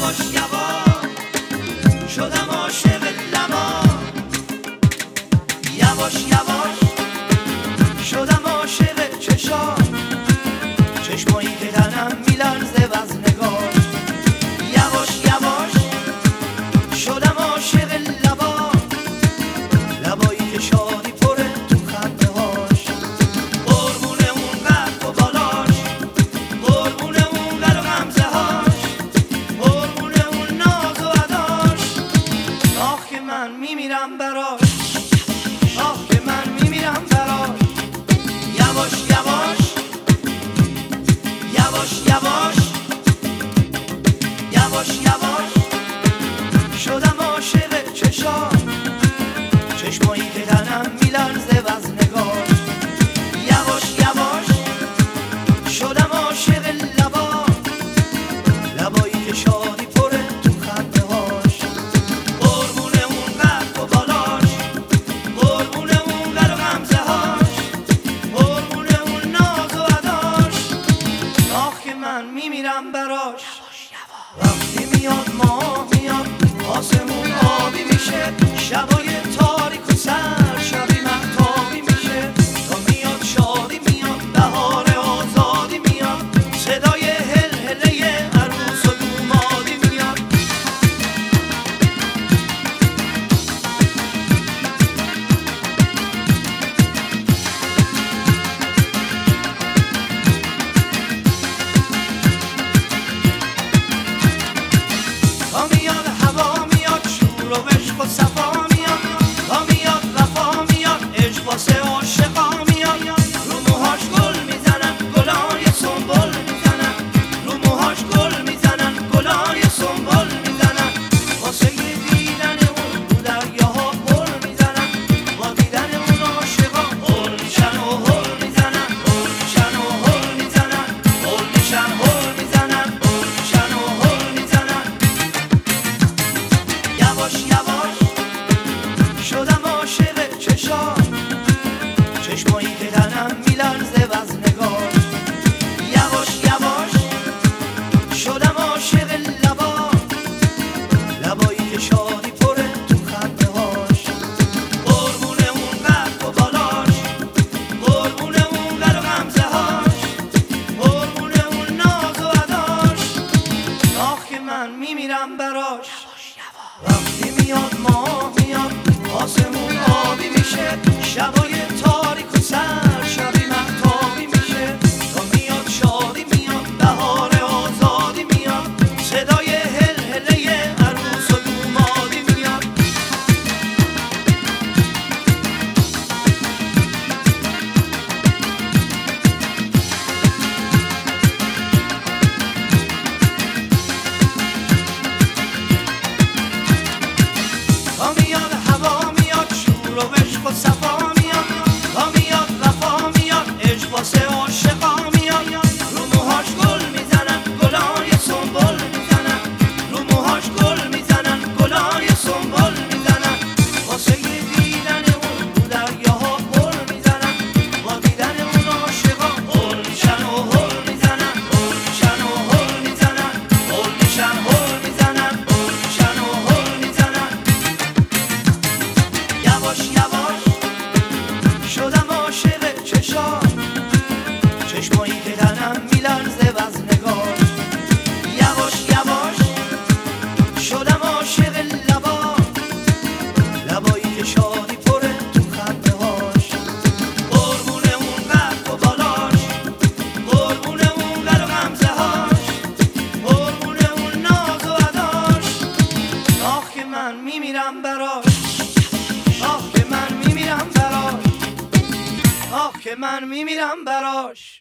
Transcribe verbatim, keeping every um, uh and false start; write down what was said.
یواش یواش شدم عاشق لبا، یواش یواش شدم عاشق چشا، چشمایی که تنم میلرزه وز نگاه. یواش یواش شدم عاشق لبا، لبایی که شادی پره تو خنده هاش، قربون اون قد و بالاش، قربون اون قد و غمزه هاش، قربون اون ناز و اداش. آه که من میمیرم براش، آه که من میمیرم براش. یواش یواش یواش یواش یواش یواش شدم عاشق چشا، چشمایی که تنم میلرزه وز نگاه. یواش یواش شدم عاشق لبا، لبایی که شادی پره تو خنده هاش، قربون اون قد و بالاش، قربون اون قد و غمزه هاش، قربون اون ناز و اداش. آه که من میمیرم براش. وقتی میاد ماه میاد آسمون آبی میشه، شبای تاریک و سر شبی مهتابی میشه، تا میاد شادی میاد بهار آزادی میاد، صدای هل هله عروس و دومادی میاد. تا میاد هوا میاد شور و عشق و صفا میاد، تا میاد وفا میاد عشق واسه عاشقا میاد. رو موهاش گل میزنن گلای سنبل میزنن، رو موهاش گل میزنن گلای سنبل میزنن، واسه دیدن اون رو دریاها پر میزنن، با دیدن اون عاشقا هل میشن و هل میزنن، هل میشن و هل میزنن، هل میشن هل میزنن، هل میشن و هل میزنن. یواش یواش شدم عاشق چشا، چشمایی که تنم میلرزه وز نگاه. یواش یواش شدم عاشق لبا، لبایی که شادی پره تو خنده هاش، قربون اون قد و بالاش، قربون اون قد و غمزه هاش، قربون اون ناز و اداش. آه که من میمیرم براش. وقتی میاد ماه میاد آسمون آبی میشه، شبای تاریک و سر شبی مهتابی میشه، تا میاد شادی میاد بهار آزادی میاد، صدای هل هله عروس و دومادی میاد. تا میاد هوا میاد شور و عشق و صفا میاد، تا میاد وفا میاد عشق واسه عاشقا میاد. رو موهاش گل میزنن گلای سنبل میزنن، رو موهاش گل میزنن گلای سنبل میزنن، واسه دیدن اون رو دریاها پر میزنن، با دیدن اون عاشقا هل میشن و هل میزنن، هل میشن و هل میزنن، هل میشن هل میزنن، هل میشن و هل میزنن. یواش یواش شدم عاشق چشا، چشمایی که تنم میلرزه وز نگاه. یواش یواش شدم عاشق لبا، لبایی که شادی پره تو خنده هاش، قربون اون قد و بالاش، قربون اون قد و غمزه هاش، قربون اون ناز و اداش. آه که من میمیرم براش، آه که من میمیرم براش، آه که من میمیرم براش.